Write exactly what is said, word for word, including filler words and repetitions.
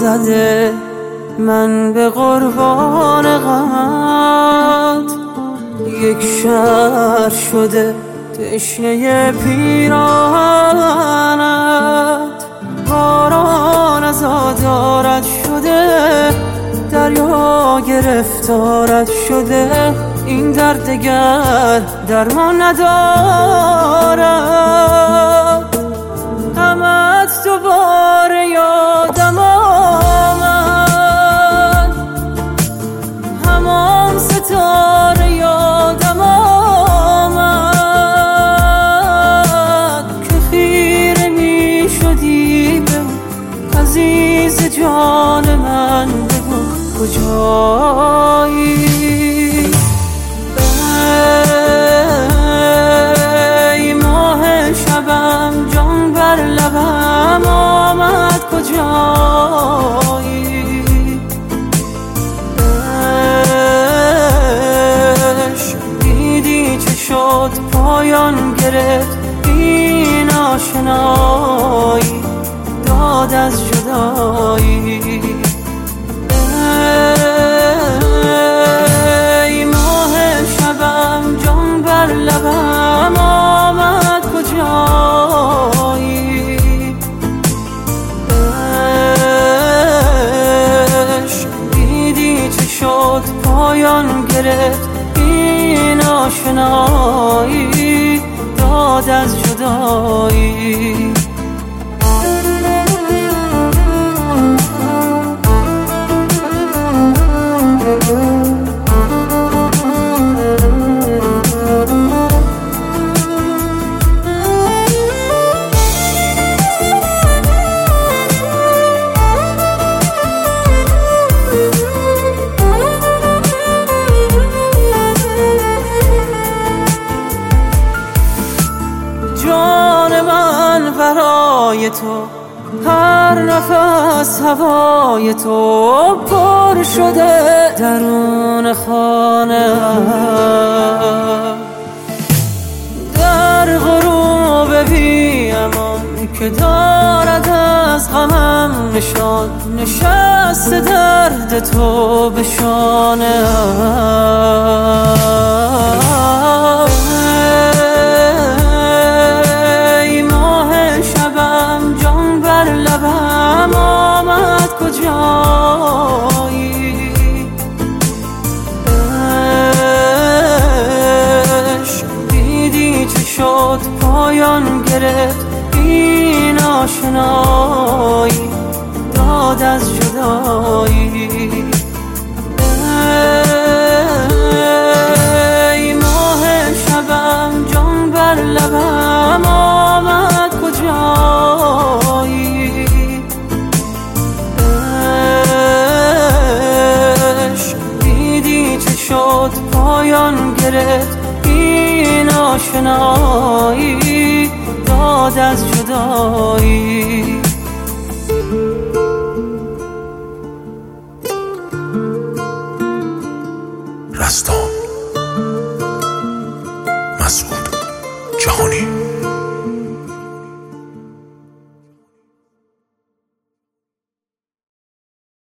زده، من به قربان غمت یک شهر شده، تشنه پیراهنت. باران از آزارت شده، دریا گرفتارت شده، این درد دگر درمان ندارد. غمت دوباره یادم آمد، همان ستاره یادم آمد که خیره می شدی به عزیز جان من. بگو کجایی؟ ای ماه شبم جان بر لبم آمد، کجایی؟ عشق دیدی چه شد، پایان گرفت این آشنایی، داد از جدایی. ای ماه شبم جان بر لبم آمد، کجایی؟ عشق دیدی چه شد، پایان گرفت این آشنایی، داد از جدایی. جان من برای تو، هر نفس هوای تو، پر شده درون خانه. در غروب بی امان که دارد از غمم نشان، نشسته درد تو به شانه. لبم آمد، کجایی؟ عشق دیدی چه شد، پایان گرفت این آشنایی، داد از جدایی. ای ماه شبم جان بر لبم آمد، کجایی؟ پایان گرفت این آشنایی، داد از جدایی. رستان مسئول